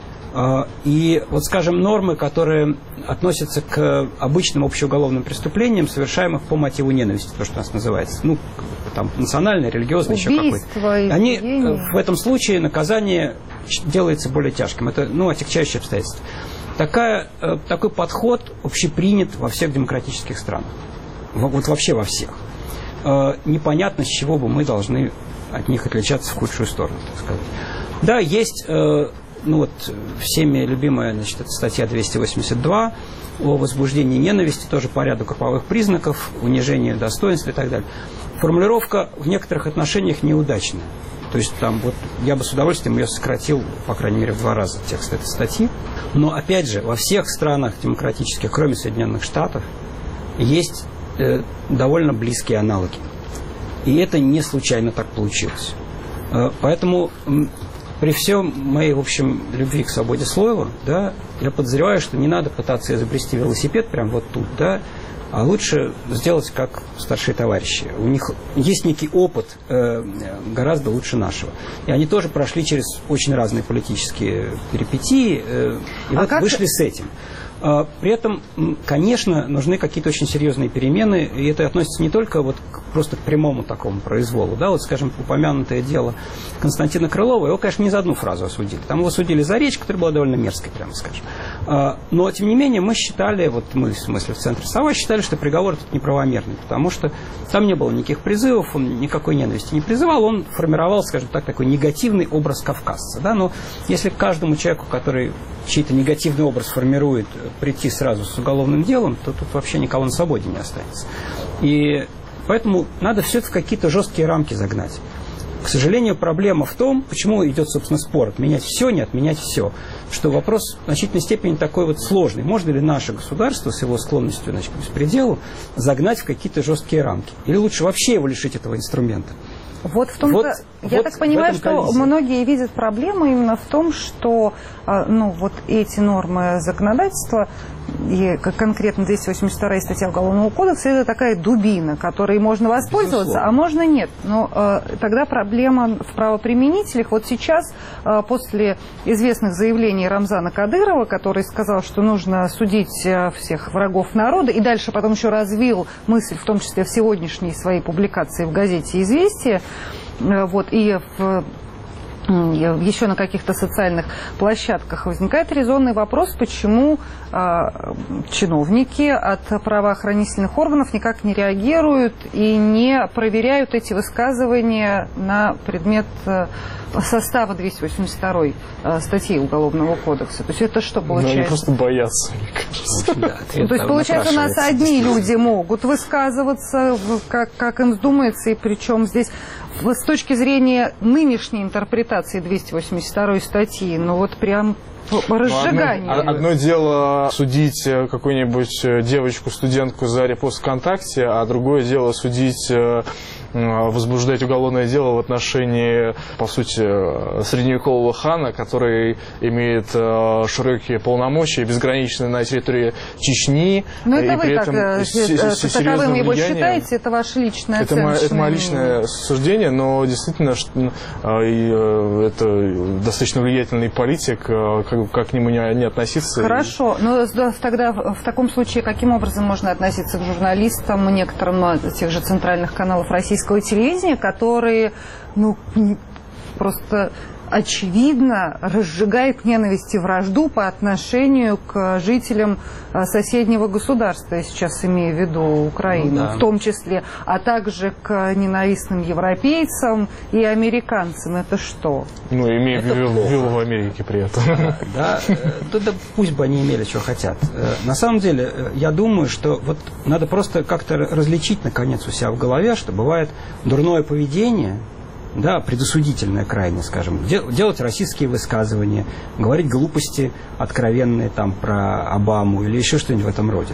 И вот, скажем, нормы, которые относятся к обычным общеуголовным преступлениям, совершаемых по мотиву ненависти, то, что у нас называется, ну, там, национальное, религиозное, еще какое-то. Они в этом случае наказание делается более тяжким. Это, ну, отягчающее обстоятельство. Такой подход общепринят во всех демократических странах. Вот вообще во всех. Непонятно, с чего бы мы должны от них отличаться в худшую сторону, так сказать. Да, есть, ну вот, всеми любимая, значит, это статья 282 о возбуждении ненависти, тоже по ряду групповых признаков, унижению достоинства и так далее. Формулировка в некоторых отношениях неудачная. То есть там вот я бы с удовольствием ее сократил, по крайней мере, в 2 раза текст этой статьи. Но опять же, во всех странах демократических, кроме Соединенных Штатов, есть довольно близкие аналоги. И это не случайно так получилось. Поэтому при всем моей, в общем, любви к свободе слова, да, я подозреваю, что не надо пытаться изобрести велосипед прямо вот тут, да, а лучше сделать как старшие товарищи. У них есть некий опыт гораздо лучше нашего. И они тоже прошли через очень разные политические перипетии и вот вышли с этим. При этом, конечно, нужны какие-то очень серьезные перемены, и это относится не только вот просто к прямому такому произволу. Да, вот, скажем, упомянутое дело Константина Крылова, его, конечно, не за одну фразу осудили. Там его осудили за речь, которая была довольно мерзкой, прямо скажем. Но, тем не менее, мы считали, вот мы, в смысле, в Центре «Сова», считали, что приговор этот неправомерный, потому что там не было никаких призывов, он никакой ненависти не призывал, он формировал, скажем так, такой негативный образ кавказца. Да? Но если каждому человеку, который чей-то негативный образ формирует, прийти сразу с уголовным делом, то тут вообще никого на свободе не останется. И поэтому надо все это в какие-то жесткие рамки загнать. К сожалению, проблема в том, почему идет, собственно, спор, отменять все, не отменять все, что вопрос в значительной степени такой вот сложный. Можно ли наше государство с его склонностью, значит, к беспределу загнать в какие-то жесткие рамки? Или лучше вообще его лишить этого инструмента? Вот в том-то, я так понимаю, что многие видят проблему именно в том, что вот эти нормы законодательства, и конкретно 282 статья Уголовного кодекса, это такая дубина, которой можно воспользоваться, безусловно, а можно нет. Но тогда проблема в правоприменителях. Вот сейчас, после известных заявлений Рамзана Кадырова, который сказал, что нужно судить всех врагов народа, и дальше потом еще развил мысль, в том числе в сегодняшней своей публикации в газете «Известия», и еще на каких-то социальных площадках возникает резонный вопрос, почему чиновники от правоохранительных органов никак не реагируют и не проверяют эти высказывания на предмет состава 282 статьи Уголовного кодекса. То есть это что получается? Они просто боятся, мне кажется. То есть получается, у нас одни люди могут высказываться, как им вздумается, и причем здесь с точки зрения нынешней интерпретации 282 статьи, прям разжигание. Одно дело судить какую-нибудь девочку, студентку за репост ВКонтакте, а другое дело судить, возбуждать уголовное дело в отношении, по сути, средневекового хана, который имеет широкие полномочия, безграничные на территории Чечни. Но это вы так таковым его считаете, это ваше личное оценочное Это мое личное суждение, но действительно это достаточно влиятельный политик, как к нему не относиться. Хорошо, но тогда в таком случае каким образом можно относиться к журналистам, некоторым тех же центральных каналов российского телевидения, которые просто очевидно разжигает ненависть и вражду по отношению к жителям соседнего государства, я сейчас имею в виду Украину, в том числе, а также к ненавистным европейцам и американцам. Это что? Имею в виду в Америке при этом. Да, пусть бы они имели, что хотят. На самом деле, я думаю, что надо просто как-то различить, наконец, у себя в голове, что бывает дурное поведение, предосудительное крайне, скажем, делать российские высказывания, говорить глупости откровенные про Обаму или еще что-нибудь в этом роде,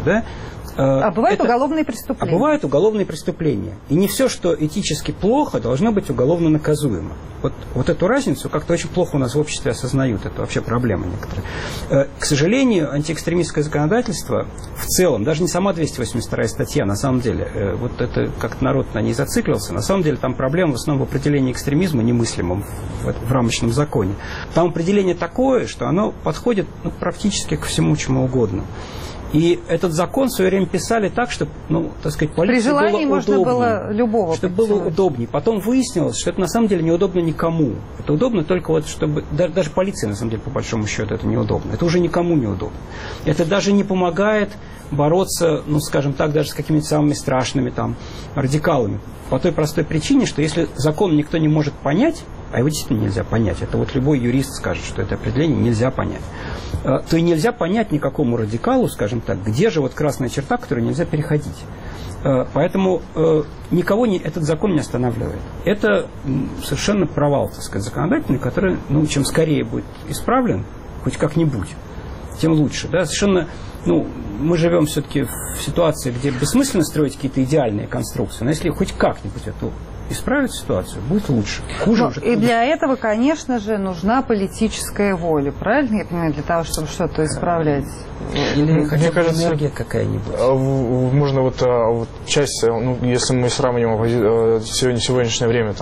А бывают уголовные преступления. А бывают уголовные преступления. И не все, что этически плохо, должно быть уголовно наказуемо. Вот эту разницу как-то очень плохо у нас в обществе осознают. Это вообще проблема некоторая. К сожалению, антиэкстремистское законодательство в целом, даже не сама 282 статья, на самом деле, это как-то народ на ней зациклился, на самом деле там проблема в основном в определении экстремизма немыслимом в рамочном законе. Там определение такое, что оно подходит практически ко всему, чему угодно. И этот закон в свое время писали так, чтобы, полиции было удобнее. Можно было любого чтобы было удобнее. Потом выяснилось, что это на самом деле неудобно никому. Это удобно только чтобы... Даже полиции, на самом деле, по большому счету, это неудобно. Это уже никому неудобно. Это даже не помогает бороться, скажем так, даже с какими-то самыми страшными радикалами. По той простой причине, что если закон никто не может понять, а его действительно нельзя понять, это любой юрист скажет, что это определение нельзя понять, то и нельзя понять никакому радикалу, скажем так, где же красная черта, которую нельзя переходить. Поэтому никого этот закон не останавливает. Это совершенно провал, законодательный, который, чем скорее будет исправлен, хоть как-нибудь, тем лучше. Совершенно, мы живем все-таки в ситуации, где бессмысленно строить какие-то идеальные конструкции, но если хоть как-нибудь эту исправить ситуацию, будет лучше. Хуже уже. И для этого, конечно же, нужна политическая воля, правильно я понимаю, для того, чтобы что-то исправлять? Или хотя бы энергия какая-нибудь. Можно часть, если мы сравниваем сегодняшнее время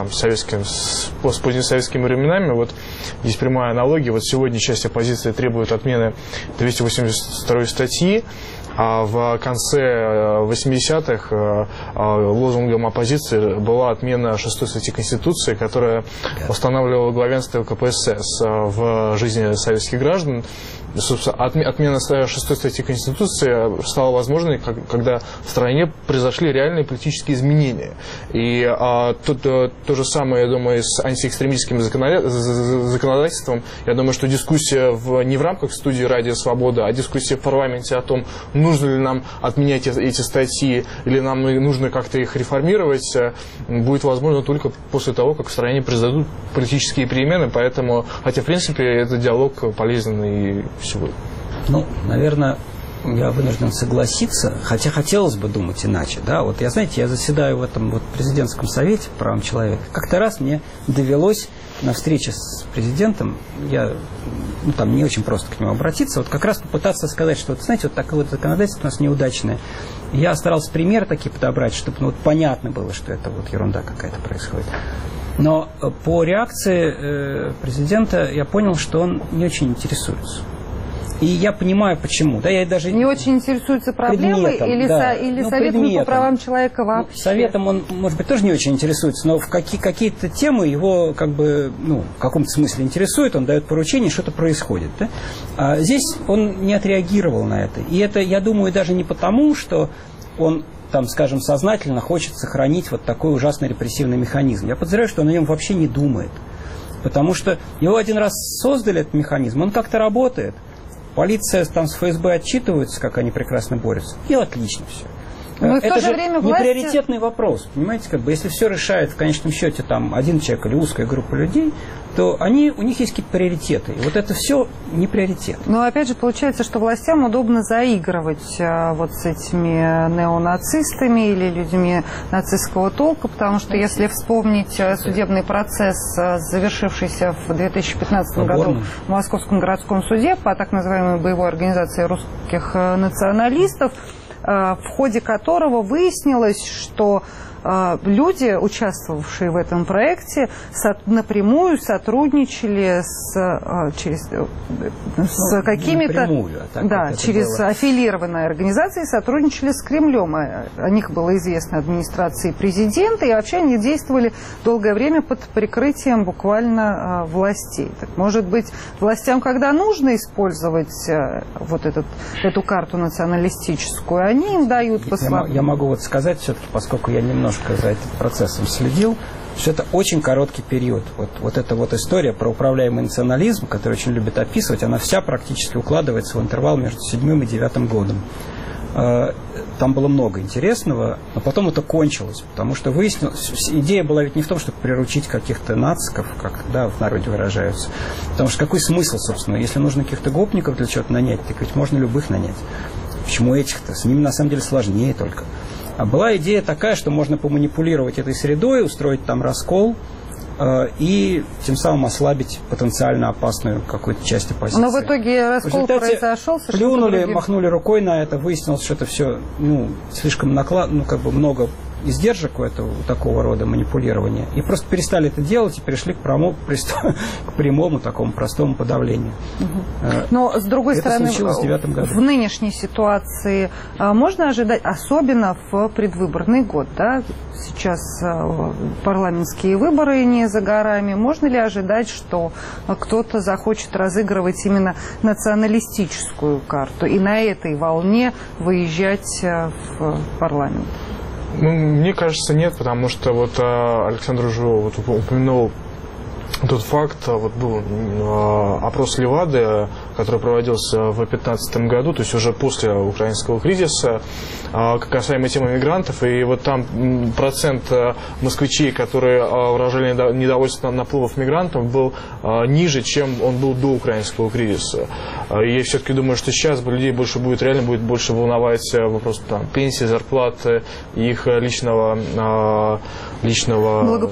с позднесоветскими временами, есть прямая аналогия. Сегодня часть оппозиции требует отмены 282 статьи, в конце 80-х лозунгом оппозиции была отмена 6 статьи Конституции, которая устанавливала главенство КПСС в жизни советских граждан. Собственно, отмена 6 статьи Конституции стала возможной, когда в стране произошли реальные политические изменения. И тут то же самое, я думаю, с антиэкстремистским законодательством. Я думаю, что дискуссия не в рамках студии «Радио Свобода», а дискуссия в парламенте о том, нужно ли нам отменять эти статьи или нам нужно как-то их реформировать, будет возможно только после того, как в стране произойдут политические перемены. Поэтому, хотя, в принципе, этот диалог полезен и всего. Ну, наверное, я вынужден согласиться, хотя хотелось бы думать иначе. Да? Вот я заседаю в этом президентском совете по правам человека. Как-то раз мне довелось на встрече с президентом, там не очень просто к нему обратиться, как раз попытаться сказать, что, вот такое законодательство у нас неудачное. Я старался примеры такие подобрать, чтобы понятно было, что это ерунда какая-то происходит. Но по реакции президента я понял, что он не очень интересуется. И я понимаю, почему. Да, я даже не очень интересуется проблемой или советом по правам человека вообще? Советом он, может быть, тоже не очень интересуется, но в какие-то темы его в каком-то смысле интересует, он дает поручение, что-то происходит. Да? А здесь он не отреагировал на это. И это, я думаю, даже не потому, что он скажем, сознательно хочет сохранить такой ужасный репрессивный механизм. Я подозреваю, что он о нем вообще не думает. Потому что его один раз создали, этот механизм, он как-то работает. Полиция с ФСБ отчитываются, как они прекрасно борются. И отлично все. Но это в то же же время не приоритетный вопрос. Понимаете, если все решает в конечном счете один человек или узкая группа людей, то у них есть какие-то приоритеты. И это все не приоритет. Но опять же получается, что властям удобно заигрывать с этими неонацистами или людьми нацистского толка, потому что если вспомнить судебный процесс, завершившийся в 2015 году в Московском городском суде по так называемой боевой организации русских националистов, в ходе которого выяснилось, что люди, участвовавшие в этом проекте, напрямую сотрудничали с какими-то, через аффилированные организации сотрудничали с Кремлем. О них было известно администрации президента, и вообще они действовали долгое время под прикрытием буквально властей. Так, может быть, властям, когда нужно использовать эту карту националистическую, они им дают послаблению. Я могу сказать все-таки, поскольку я немножко за этим процессом следил, что это очень короткий период. Эта история про управляемый национализм, который очень любят описывать, она вся практически укладывается в интервал между 7 и 9 годом. Там было много интересного, но потом это кончилось, потому что выяснилось, идея была ведь не в том, чтобы приручить каких-то нациков, как в народе выражаются. Потому что какой смысл, собственно, если нужно каких-то гопников для чего-то нанять, так ведь можно любых нанять. Почему этих-то? С ними на самом деле сложнее только. А была идея такая, что можно поманипулировать этой средой, устроить там раскол и тем самым ослабить потенциально опасную какую-то часть оппозиции. Но в итоге раскол произошел. Плюнули, махнули рукой на это, выяснилось, что это все слишком много издержек у такого рода манипулирования. И просто перестали это делать и перешли к прямому такому простому подавлению. Но, с другой стороны, в нынешней ситуации можно ожидать, особенно в предвыборный год, да? Сейчас парламентские выборы не за горами, можно ли ожидать, что кто-то захочет разыгрывать именно националистическую карту и на этой волне выезжать в парламент? Мне кажется, нет, потому что Александр уже упомянул тот факт, был опрос Левады, который проводился в 2015 году, то есть уже после украинского кризиса, касаемо темы мигрантов, и там процент москвичей, которые выражали недовольство наплывов мигрантов, был ниже, чем он был до украинского кризиса. И я все-таки думаю, что сейчас людей реально будет больше волновать вопрос пенсии, зарплаты, их личного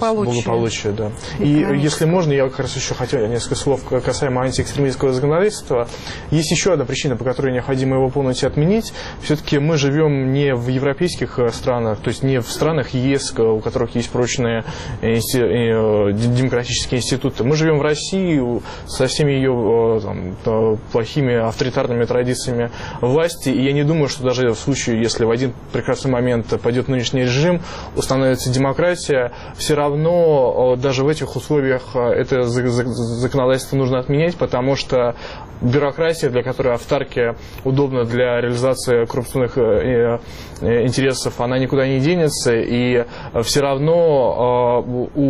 благополучия. Да. И если можно, я как раз еще хотел несколько слов касаемо антиэкстремистского законодательства. законодательства. Есть еще одна причина, по которой необходимо его полностью отменить. Все-таки мы живем не в европейских странах, то есть не в странах ЕС, у которых есть прочные демократические институты. Мы живем в России со всеми ее плохими авторитарными традициями власти. И я не думаю, что даже в случае, если в один прекрасный момент пойдет нынешний режим, установится демократия, все равно даже в этих условиях это законодательство нужно отменять, потому что бюрократия, для которой автарки удобна для реализации коррупционных интересов, она никуда не денется, и все равно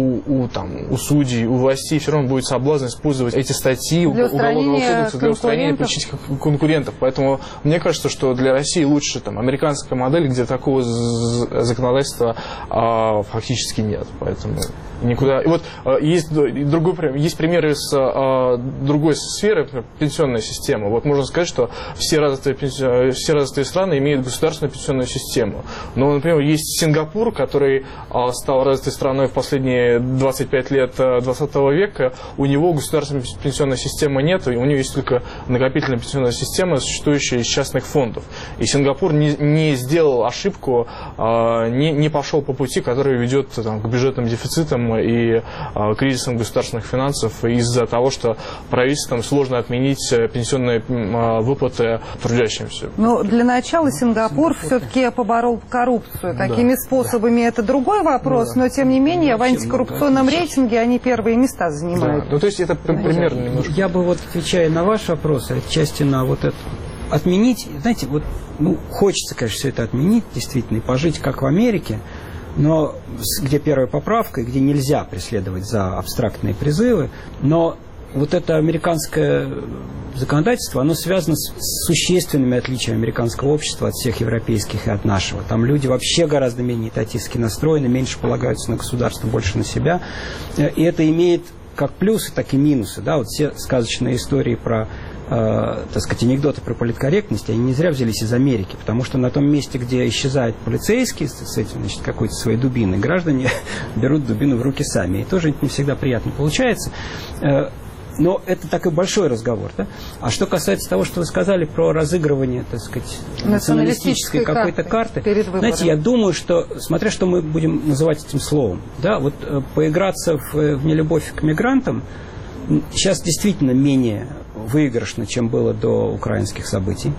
у судей, у властей все равно будет соблазн использовать эти статьи Уголовного кодекса для устранения политических конкурентов. Поэтому мне кажется, что для России лучше американская модель, где такого законодательства фактически нет. Поэтому никуда. И вот есть примеры из другой сферы, пенсионная система. Вот можно сказать, что все развитые страны имеют государственную пенсионную систему. Но, например, есть Сингапур, который стал развитой страной в последние 25 лет 20 века. У него государственной пенсионной системы нет, и у него есть только накопительная пенсионная система, существующая из частных фондов. И Сингапур не сделал ошибку, не пошел по пути, который ведет к бюджетным дефицитам и кризисам государственных финансов из-за того, что правительствам сложно отменить пенсионные выплаты трудящимся. Но для начала Сингапур все-таки поборол коррупцию. Какими способами, это другой вопрос, но тем не менее в антикоррупционном рейтинге они первые места занимают. Ну, то есть это примерно немножко. Я бы отвечая на ваш вопрос, отчасти на это отменить, знаете, хочется, конечно, все это отменить, действительно, и пожить как в Америке, но где первая поправка, где нельзя преследовать за абстрактные призывы, но это американское законодательство, оно связано с существенными отличиями американского общества от всех европейских и от нашего. Там люди вообще гораздо менее этатистски настроены, меньше полагаются на государство, больше на себя. И это имеет как плюсы, так и минусы. Да? Все сказочные истории про, анекдоты про политкорректность, они не зря взялись из Америки, потому что на том месте, где исчезает полицейский с этим, какой-то своей дубиной, граждане берут дубину в руки сами. И тоже не всегда приятно получается. Но это такой большой разговор. Да? А что касается того, что вы сказали про разыгрывание, националистической какой-то карты, знаете, я думаю, что, смотря что мы будем называть этим словом, да, поиграться в нелюбовь к мигрантам сейчас действительно менее выигрышно, чем было до украинских событий.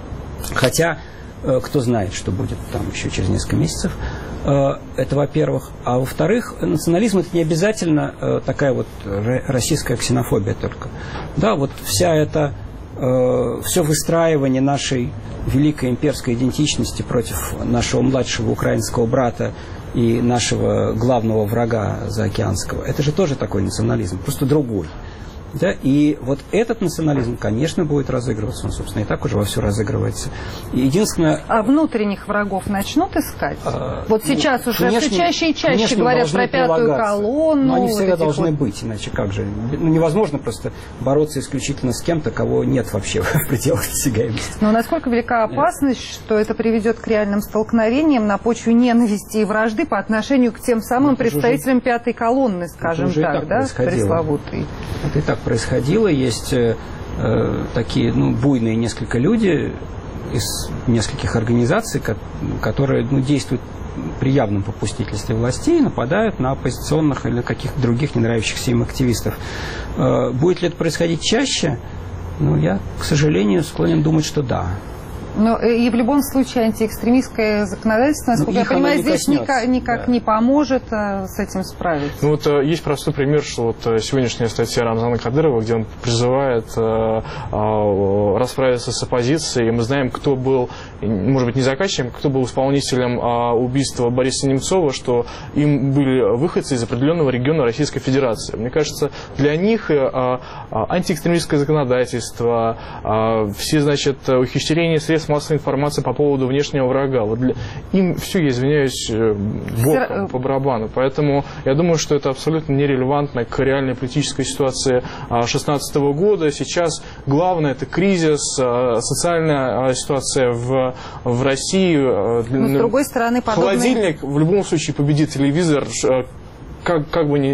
Хотя, кто знает, что будет там еще через несколько месяцев. Это, во-первых. А во-вторых, национализм — это не обязательно такая российская ксенофобия только. Да, вся эта, все выстраивание нашей великой имперской идентичности против нашего младшего украинского брата и нашего главного врага заокеанского, это же тоже такой национализм, просто другой. Да? И этот национализм, конечно, будет разыгрываться. Он, собственно, и так уже вовсю разыгрывается. И единственное... А внутренних врагов начнут искать? Сейчас уже все чаще и чаще говорят про пятую колонну. Но они всегда должны быть, иначе как же? Невозможно просто бороться исключительно с кем-то, кого нет вообще в пределах досягаемости. Но насколько велика опасность, что это приведет к реальным столкновениям на почве ненависти и вражды по отношению к тем самым представителям пятой колонны, скажем так, да, пресловутой? Это и так происходило. Есть такие буйные несколько люди из нескольких организаций, которые действуют при явном попустительстве властей, нападают на оппозиционных или каких-то других не нравящихся им активистов. Будет ли это происходить чаще? Я, к сожалению, склонен думать, что да. Но и в любом случае антиэкстремистское законодательство, насколько я понимаю, здесь никак не поможет с этим справиться. Есть простой пример, что сегодняшняя статья Рамзана Кадырова, где он призывает расправиться с оппозицией. Мы знаем, кто был, может быть, не заказчиком, кто был исполнителем убийства Бориса Немцова, что им были выходцы из определенного региона Российской Федерации. Мне кажется, для них антиэкстремистское законодательство, все, ухищрения средств массовой информации по поводу внешнего врага. Им все, я извиняюсь, боком, по барабану. Поэтому я думаю, что это абсолютно нерелевантно к реальной политической ситуации 2016 года. Сейчас главное — это кризис, социальная ситуация в России. Но, с другой стороны, холодильник в любом случае победит телевизор. как бы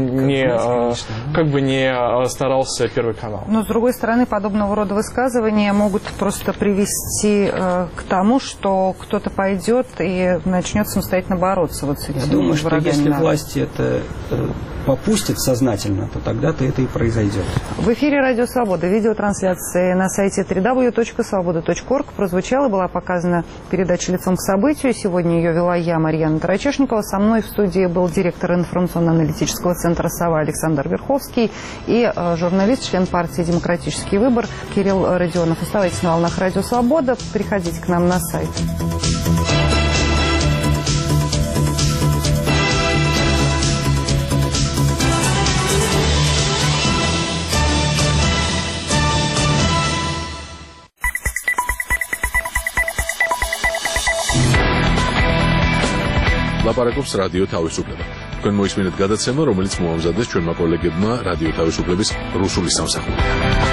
не старался Первый канал. Но, с другой стороны, подобного рода высказывания могут просто привести к тому, что кто-то пойдет и начнет самостоятельно бороться вот с этими врагами. Я думаю, что если власти это попустят сознательно, то тогда-то это и произойдет. В эфире «Радио Свобода». Видеотрансляции на сайте www.svoboda.org прозвучала, была показана передача «Лицом к событию». Сегодня ее вела я, Марьяна Тарачешникова. Со мной в студии был директор информационно-аналитического центра «Сова» Александр Верховский и журналист, член партии «Демократический выбор» Кирилл Родионов. Оставайтесь на волнах «Радио Свобода». Приходите к нам на сайт. ლაპარაკობს რადიო თავისუფლება. თქვენ მოისმინეთ გადაცემა, რომელიც მოამზადეს ჩვენმა კოლეგებმა რადიო თავისუფლების რუსული სამსახურიდან.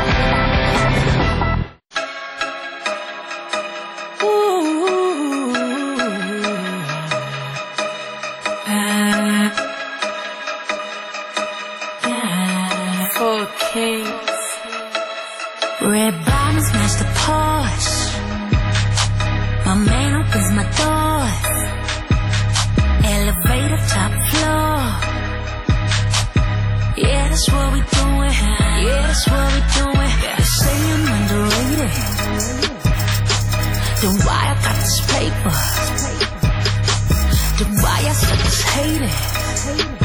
Red bottoms match the Porsche. My man opens my doors. Elevator top floor. Yeah, that's what we doing. Yeah, that's what we doing. They say I'm underrated. Then why I got this paper? Then why I suck this hated?